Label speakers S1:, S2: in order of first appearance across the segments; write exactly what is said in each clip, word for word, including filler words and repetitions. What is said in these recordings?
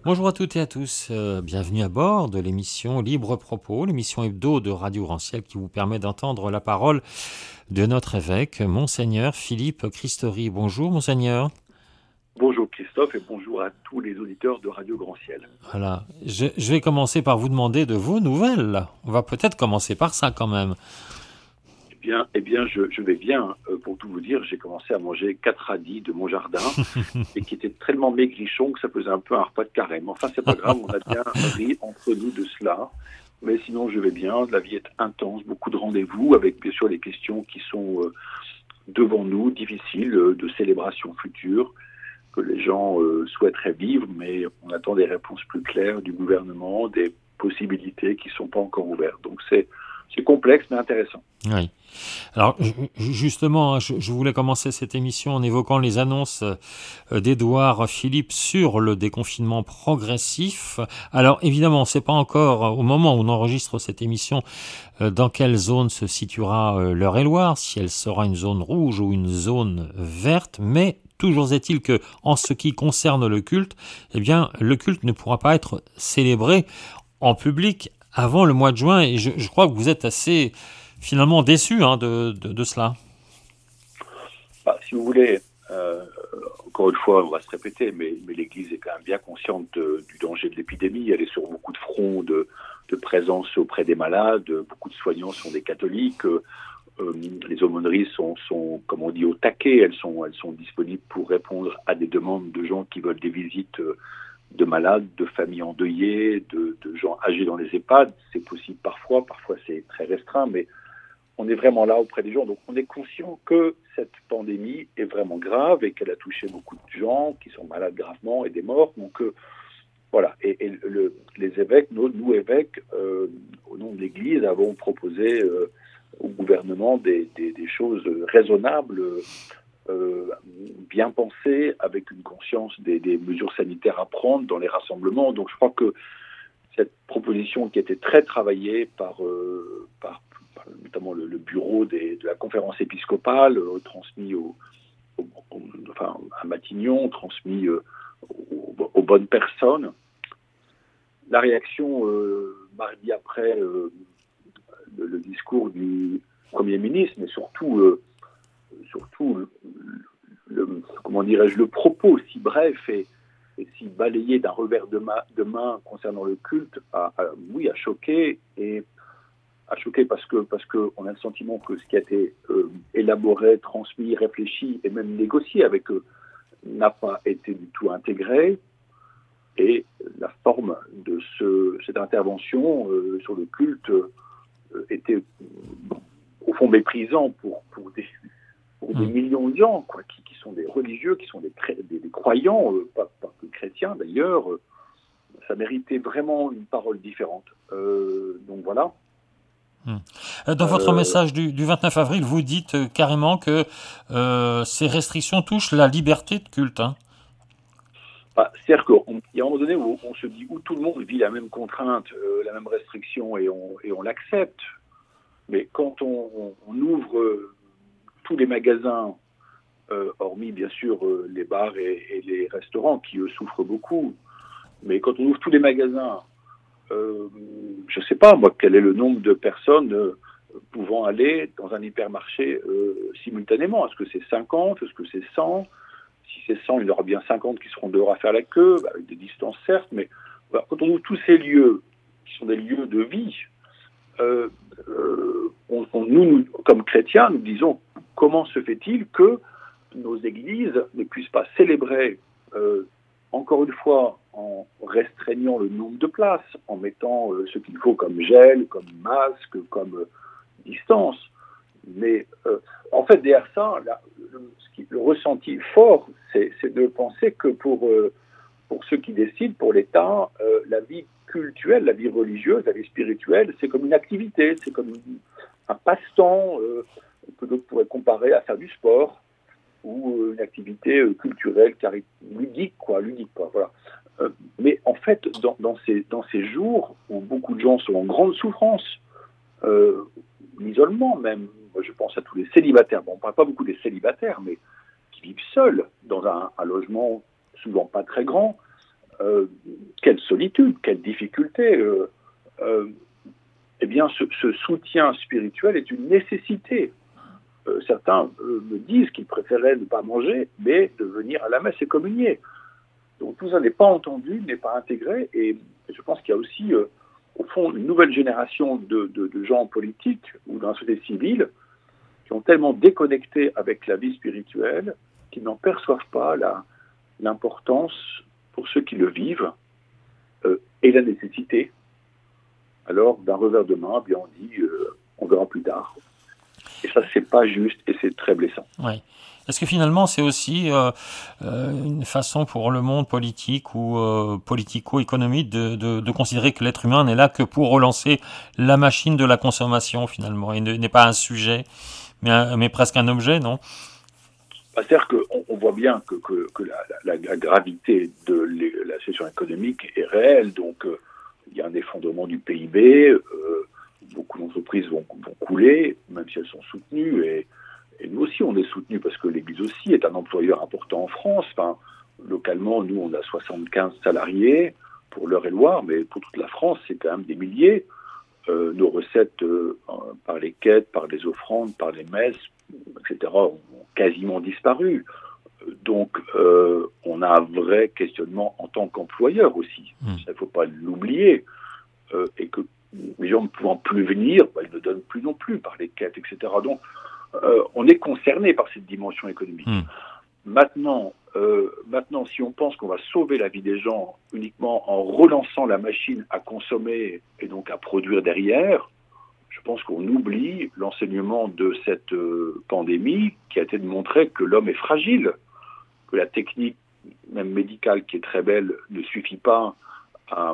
S1: Bonjour à toutes et à tous, euh, bienvenue à bord de l'émission Libre Propos, l'émission hebdo de Radio Grand Ciel qui vous permet d'entendre la parole de notre évêque, Monseigneur Philippe Christori. Bonjour Monseigneur.
S2: Bonjour Christophe et bonjour à tous les auditeurs de Radio Grand Ciel.
S1: Voilà, je, je vais commencer par vous demander de vos nouvelles. On va peut-être commencer par ça quand même.
S2: Eh bien, eh bien je, je vais bien. Euh, pour tout vous dire, j'ai commencé à manger quatre radis de mon jardin et qui étaient tellement maigrichons que ça faisait un peu un repas de carême. Enfin, c'est pas grave, on a bien ri entre nous de cela. Mais sinon, je vais bien. La vie est intense, beaucoup de rendez-vous avec bien sûr les questions qui sont euh, devant nous, difficiles, euh, de célébration future, que les gens euh, souhaiteraient vivre, mais on attend des réponses plus claires du gouvernement, des possibilités qui ne sont pas encore ouvertes. Donc c'est, c'est complexe mais intéressant.
S1: Oui. Alors justement, je, je voulais commencer cette émission en évoquant les annonces d'Édouard Philippe sur le déconfinement progressif. Alors évidemment, on ne sait pas encore, au moment où on enregistre cette émission, dans quelle zone se situera l'Eure-et-Loir, si elle sera une zone rouge ou une zone verte, mais toujours est-il que, en ce qui concerne le culte, eh bien, le culte ne pourra pas être célébré en public avant le mois de juin, et je, je crois que vous êtes assez finalement déçu hein, de, de, de cela.
S2: Bah, si vous voulez, euh, encore une fois, on va se répéter, mais, mais l'Église est quand même bien consciente de, du danger de l'épidémie. Elle est sur beaucoup de fronts de, de présence auprès des malades. Beaucoup de soignants sont des catholiques. Euh, les aumôneries sont, sont, comme on dit, au taquet. Elles sont, elles sont disponibles pour répondre à des demandes de gens qui veulent des visites euh, de malades, de familles endeuillées, de, de gens âgés dans les EHPAD. C'est possible parfois, parfois c'est très restreint, mais on est vraiment là auprès des gens. Donc on est conscient que cette pandémie est vraiment grave et qu'elle a touché beaucoup de gens qui sont malades gravement et des morts. Donc euh, voilà, et, et le, les évêques, nous, nous évêques, euh, au nom de l'Église, avons proposé euh, au gouvernement des, des, des choses raisonnables, euh, bien pensées, avec une conscience des, des mesures sanitaires à prendre dans les rassemblements. Donc je crois que cette proposition qui a été très travaillée par, euh, par, par notamment le, le bureau des, de la conférence épiscopale, euh, transmis au, au, au, enfin, à Matignon, transmis euh, aux, aux bonnes personnes. La réaction euh, mardi après euh, le, le discours du Premier ministre, mais surtout, euh, surtout le, le, comment dirais-je, le propos si bref et et si balayé d'un revers de, ma, de main concernant le culte, a, a, oui, a choqué, et a choqué parce que parce qu'on a le sentiment que ce qui a été euh, élaboré, transmis, réfléchi et même négocié avec eux n'a pas été du tout intégré, et la forme de ce, cette intervention euh, sur le culte euh, était euh, au fond méprisant pour, pour des pour des millions de gens, quoi, qui, qui sont des religieux, qui sont des, des, des croyants, euh, pas, pas que chrétiens d'ailleurs. Euh, ça méritait vraiment une parole différente. Euh, donc voilà.
S1: Dans votre
S2: Euh,
S1: message du, du vingt-neuf avril, vous dites euh, carrément que euh, ces restrictions touchent la liberté de culte. Hein.
S2: bah, c'est-à-dire qu'il y a un moment donné où on se dit où tout le monde vit la même contrainte, euh, la même restriction, et on, et on l'accepte. Mais quand on, on, on ouvre euh, tous les magasins, euh, hormis bien sûr euh, les bars et, et les restaurants qui eux souffrent beaucoup, mais quand on ouvre tous les magasins, euh, je ne sais pas moi quel est le nombre de personnes euh, pouvant aller dans un hypermarché euh, simultanément. Est-ce que c'est cinquante? Est-ce que c'est cent? Si c'est cent, il y aura bien cinquante qui seront dehors à faire la queue, avec des distances certes, mais voilà, quand on ouvre tous ces lieux qui sont des lieux de vie, euh, euh, on, on, nous, nous, comme chrétiens, nous disons comment se fait-il que nos églises ne puissent pas célébrer, euh, encore une fois, en restreignant le nombre de places, en mettant euh, ce qu'il faut comme gel, comme masque, comme euh, distance. Mais euh, en fait, derrière ça, la, le, ce qui, le ressenti fort, c'est, c'est de penser que pour, euh, pour ceux qui décident, pour l'État, euh, la vie cultuelle, la vie religieuse, la vie spirituelle, c'est comme une activité, c'est comme une, un passe-temps euh, que d'autres pourraient comparer à faire du sport ou une activité euh, culturelle, cari- ludique, quoi, ludique, quoi, voilà. Euh, mais en fait, dans, dans, ces, dans ces jours où beaucoup de gens sont en grande souffrance, euh, l'isolement même, moi, je pense à tous les célibataires, bon, on ne parle pas beaucoup des célibataires, mais qui vivent seuls dans un, un logement souvent pas très grand, euh, quelle solitude, quelle difficulté. Euh, euh, eh bien, ce, ce soutien spirituel est une nécessité. Euh, certains euh, me disent qu'ils préféraient ne pas manger, mais de venir à la messe et communier. Donc tout ça n'est pas entendu, n'est pas intégré, et, et je pense qu'il y a aussi, euh, au fond, une nouvelle génération de, de, de gens politiques ou dans la société civile qui ont tellement déconnecté avec la vie spirituelle qu'ils n'en perçoivent pas la, l'importance pour ceux qui le vivent euh, et la nécessité. Alors, d'un revers de main, bien on dit, euh, on verra plus tard. Et ça, c'est pas juste et c'est très blessant.
S1: Oui. Est-ce que finalement, c'est aussi euh, euh, une façon pour le monde politique ou euh, politico-économique de, de, de considérer que l'être humain n'est là que pour relancer la machine de la consommation, finalement, et ne, n'est pas un sujet, mais, un, mais presque un objet, non?
S2: C'est-à-dire qu'on on voit bien que, que, que la, la, la gravité de la situation économique est réelle, donc euh, il y a un effondrement du P I B, euh, beaucoup d'entreprises vont, vont couler, même si elles sont soutenues, et, et nous aussi on est soutenus parce que l'Église aussi est un employeur important en France. Enfin, localement, nous on a soixante-quinze salariés pour l'Eure-et-Loire, mais pour toute la France c'est quand même des milliers. Euh, nos recettes euh, par les quêtes, par les offrandes, par les messes, et cetera ont quasiment disparu. Donc, euh, on a un vrai questionnement en tant qu'employeur aussi. Mmh. Il ne faut pas l'oublier. Euh, et que les gens ne pouvant plus venir, bah, ils ne donnent plus non plus par les quêtes, et cetera. Donc, euh, on est concerné par cette dimension économique. Mmh. Maintenant, euh, maintenant, si on pense qu'on va sauver la vie des gens uniquement en relançant la machine à consommer et donc à produire derrière, je pense qu'on oublie l'enseignement de cette euh, pandémie qui a été de montrer que l'homme est fragile, que la technique, même médicale, qui est très belle, ne suffit pas à,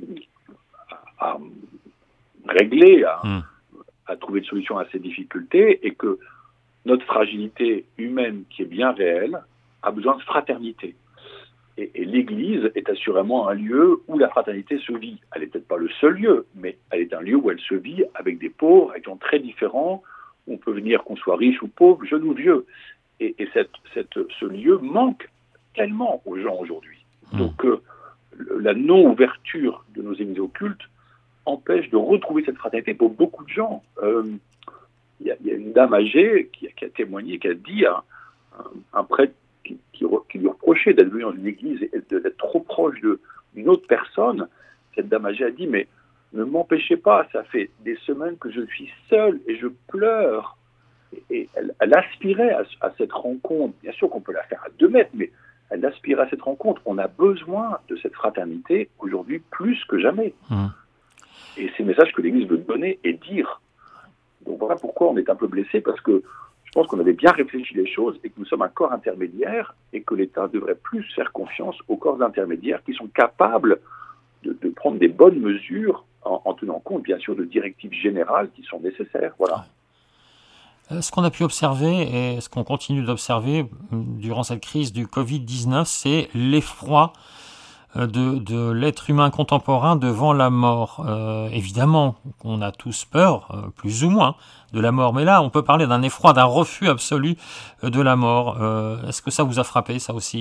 S2: à, à régler, à, mmh. à trouver une solution à ces difficultés, et que notre fragilité humaine, qui est bien réelle, a besoin de fraternité. Et, et l'Église est assurément un lieu où la fraternité se vit. Elle n'est peut-être pas le seul lieu, mais elle est un lieu où elle se vit avec des pauvres, avec des gens très différents. On peut venir qu'on soit riche ou pauvre, jeune ou vieux. Et, et cette, cette, ce lieu manque tellement aux gens aujourd'hui. Mmh. Donc euh, la non-ouverture de nos églises occultes empêche de retrouver cette fraternité pour beaucoup de gens. Euh, Il y, y a une dame âgée qui, qui a témoigné, qui a dit à un, un prêtre qui, qui, qui lui reprochait d'être venu dans une église et d'être trop proche de, d'une autre personne. Cette dame âgée a dit, mais ne m'empêchez pas, ça fait des semaines que je suis seule et je pleure. Et, et elle, elle aspirait à, à cette rencontre. Bien sûr qu'on peut la faire à deux mètres, mais elle aspirait à cette rencontre. On a besoin de cette fraternité aujourd'hui plus que jamais. Mmh. Et c'est le message que l'Église veut donner et dire. Donc voilà pourquoi on est un peu blessé, parce que je pense qu'on avait bien réfléchi les choses et que nous sommes un corps intermédiaire et que l'État devrait plus faire confiance aux corps intermédiaires qui sont capables de, de prendre des bonnes mesures en, en tenant compte, bien sûr, de directives générales qui sont nécessaires. Voilà.
S1: Ce qu'on a pu observer et ce qu'on continue d'observer durant cette crise du covid dix-neuf, c'est l'effroi De, de l'être humain contemporain devant la mort. Euh, évidemment, on a tous peur, euh, plus ou moins, de la mort. Mais là, on peut parler d'un effroi, d'un refus absolu de la mort. Euh, est-ce que ça vous a frappé, ça aussi ?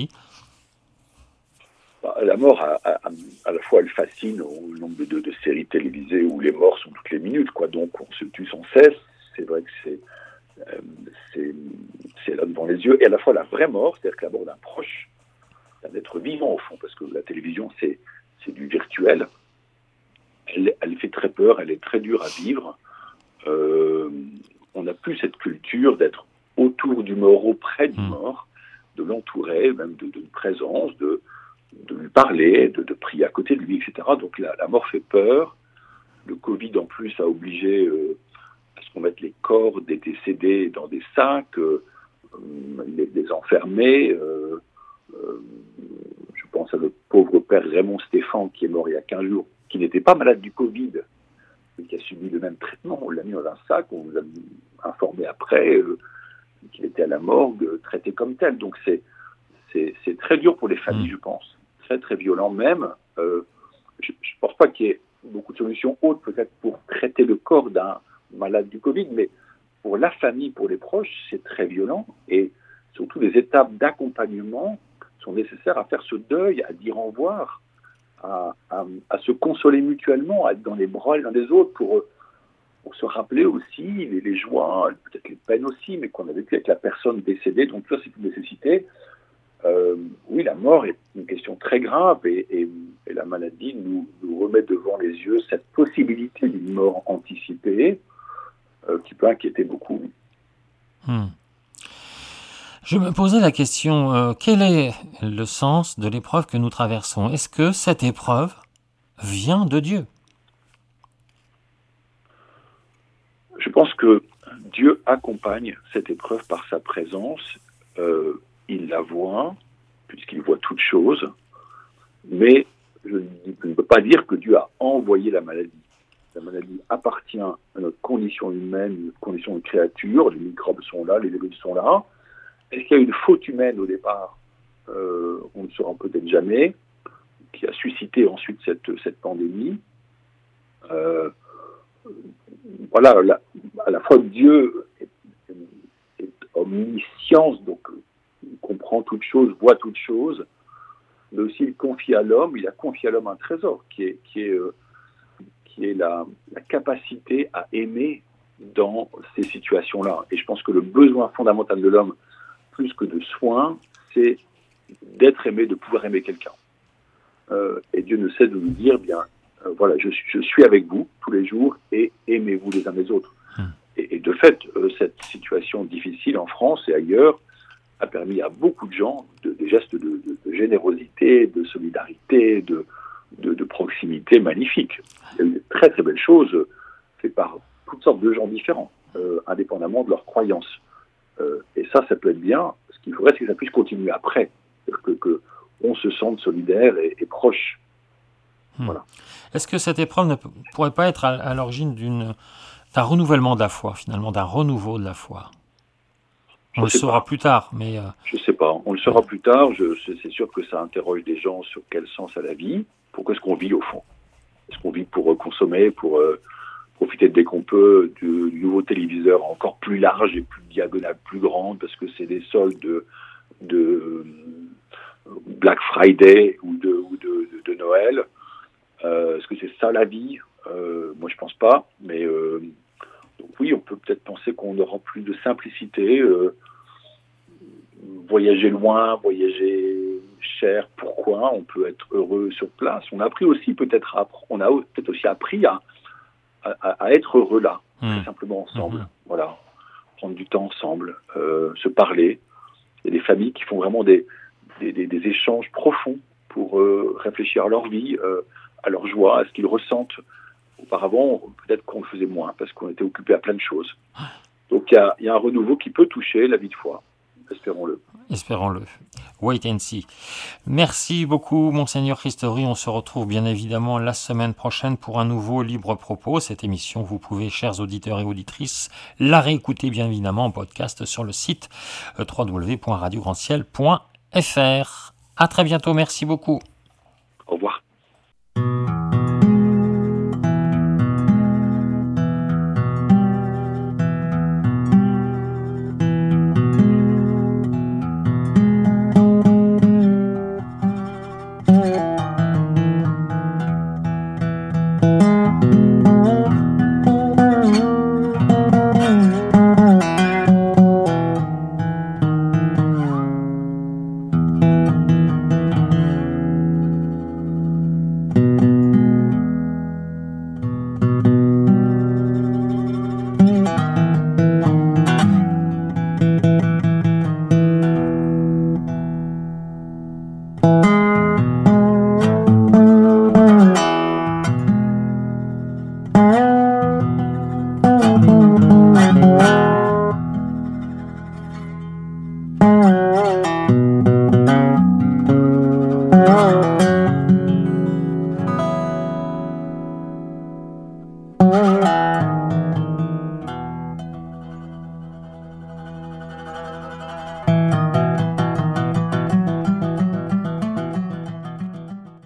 S2: La mort, à, à, à la fois, elle fascine au nombre de, de séries télévisées où les morts sont toutes les minutes, quoi. Donc, on se tue sans cesse. C'est vrai que c'est, euh, c'est, c'est là devant les yeux. Et à la fois, la vraie mort, c'est-à-dire que la mort d'un proche, d'un être vivant au fond, parce que la télévision c'est, c'est du virtuel, elle, elle fait très peur, elle est très dure à vivre. Euh, on n'a plus cette culture d'être autour du mort, auprès du mort, de l'entourer, même de, de présence, de, de lui parler, de, de prier à côté de lui, et cetera. Donc la, la mort fait peur. Le Covid en plus a obligé euh, à ce qu'on mette les corps des décédés dans des sacs, euh, les, les enfermer. Euh, Euh, je pense à notre pauvre père Raymond Stéphane qui est mort il y a quinze jours, qui n'était pas malade du Covid, mais qui a subi le même traitement. On l'a mis dans un sac, on nous a informé après euh, qu'il était à la morgue, traité comme tel. Donc c'est, c'est, c'est très dur pour les familles, mmh. je pense. Très très violent même. Euh, je ne pense pas qu'il y ait beaucoup de solutions autres peut-être pour traiter le corps d'un malade du Covid, mais pour la famille, pour les proches, c'est très violent. Et surtout les étapes d'accompagnement sont nécessaires à faire ce deuil, à dire au revoir. à, à, à se consoler mutuellement, à être dans les bras l'un des autres pour, pour se rappeler aussi les, les joies, peut-être les peines aussi, mais qu'on a vécu avec la personne décédée. Donc ça, c'est une nécessité. Euh, oui, la mort est une question très grave et, et, et la maladie nous, nous remet devant les yeux cette possibilité d'une mort anticipée euh, qui peut inquiéter beaucoup.
S1: Hmm. Je me posais la question, euh, quel est le sens de l'épreuve que nous traversons? Est-ce que cette épreuve vient de Dieu?
S2: Je pense que Dieu accompagne cette épreuve par sa présence. Euh, il la voit, puisqu'il voit toutes choses, mais je ne peux pas dire que Dieu a envoyé la maladie. La maladie appartient à notre condition humaine, notre condition de créature. Les microbes sont là, les virus sont là. Est-ce qu'il y a une faute humaine au départ? euh, On ne saura peut-être jamais, qui a suscité ensuite cette, cette pandémie. Euh, voilà, la, à la fois Dieu est, est, est omniscience, donc il comprend toutes choses, voit toutes choses, mais aussi il confie à l'homme, il a confié à l'homme un trésor qui est, qui est, euh, qui est la, la capacité à aimer dans ces situations-là. Et je pense que le besoin fondamental de l'homme, plus que de soins, c'est d'être aimé, de pouvoir aimer quelqu'un. Euh, et Dieu ne cesse de nous dire, bien, euh, voilà, je, je suis avec vous tous les jours et aimez-vous les uns les autres. Mmh. Et, et de fait, euh, cette situation difficile en France et ailleurs a permis à beaucoup de gens de, des gestes de, de, de générosité, de solidarité, de, de, de proximité magnifiques. Il y a eu de très très belles choses faites par toutes sortes de gens différents, euh, indépendamment de leurs croyances. Euh, et ça, ça peut être bien. Ce qu'il faudrait, c'est que ça puisse continuer après, que, que on se sente solidaire et, et proche.
S1: Hmm. Voilà. Est-ce que cette épreuve ne pourrait pas être à, à l'origine d'une, d'un renouvellement de la foi, finalement, d'un renouveau de la foi? On le saura pas. plus tard, mais... Euh...
S2: Je ne sais pas. On le saura plus tard. Je, c'est sûr que ça interroge des gens sur quel sens a la vie. Pourquoi est-ce qu'on vit, au fond? Est-ce qu'on vit pour euh, consommer, pour euh, profiter dès qu'on peut du, du nouveau téléviseur encore plus large et plus diagonale, plus grande, parce que c'est des soldes de, de Black Friday ou de, ou de, de, de Noël? euh, Est-ce que c'est ça la vie? euh, Moi, je pense pas. Mais euh, donc oui, on peut peut-être penser qu'on aura plus de simplicité. Euh, voyager loin, voyager cher. Pourquoi? On peut être heureux sur place. On a appris aussi peut-être, à, on a peut-être aussi appris à, à, à être heureux là, mmh. tout simplement ensemble. Mmh. Voilà, prendre du temps ensemble, euh, se parler. Il y a des familles qui font vraiment des Des, des, des échanges profonds pour euh, réfléchir à leur vie, euh, à leur joie, à ce qu'ils ressentent. Auparavant, peut-être qu'on le faisait moins parce qu'on était occupé à plein de choses. Donc il y, y a un renouveau qui peut toucher la vie de foi. Espérons-le.
S1: Espérons-le. Wait and see. Merci beaucoup, Monseigneur Christori. On se retrouve bien évidemment la semaine prochaine pour un nouveau Libre Propos. Cette émission, vous pouvez, chers auditeurs et auditrices, la réécouter bien évidemment en podcast sur le site w w w point radio grand ciel point f r. À très bientôt. Merci beaucoup.
S2: Au revoir.